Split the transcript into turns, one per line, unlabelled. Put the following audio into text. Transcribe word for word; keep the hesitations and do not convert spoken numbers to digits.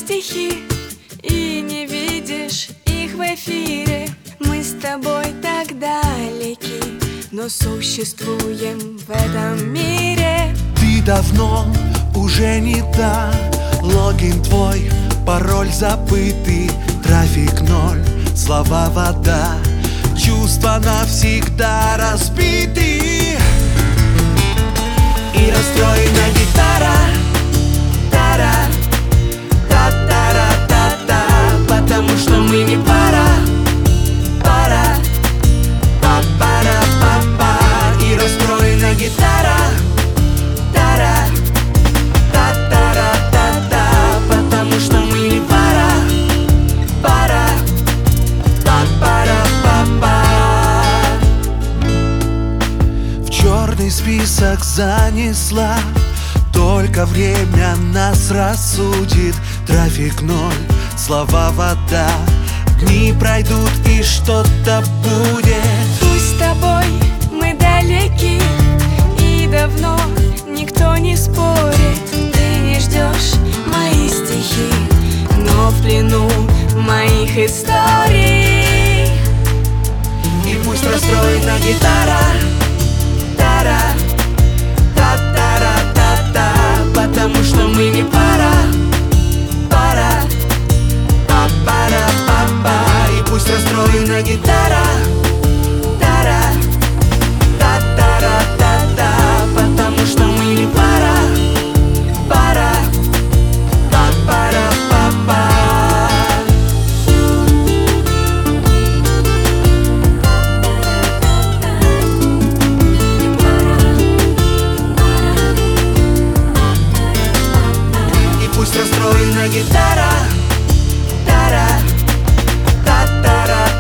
стихи и не видишь их в эфире. Мы с тобой так далеки, но существуем в этом мире.
Ты давно уже не та, логин твой, пароль забытый, трафик ноль, слова вода, чувства навсегда разбиты. И расстроена гитара, тара, та-тара-та-та, потому что мы не пара, пара, па-пара-па-па. И расстроена гитара, тара, та-тара-та-та, потому что мы не пара, пара, па-пара-па-па. В черный список занесла, только время нас рассудит. Трафик ноль, слова вода, дни пройдут и что-то будет.
Пусть с тобой мы далеки и давно никто не спорит. Ты не ждешь мои стихи, но в плену моих историй.
И пусть расстроена гитара, тара, та-тара-та-та, потому что мы не пара, пара, па-пара-па-па. И пусть расстроена гитара, тара, та-тара-та-та, потому что мы не пара, пара, па-пара-па-па. Пусть расстроена гитара, тара, та-тара.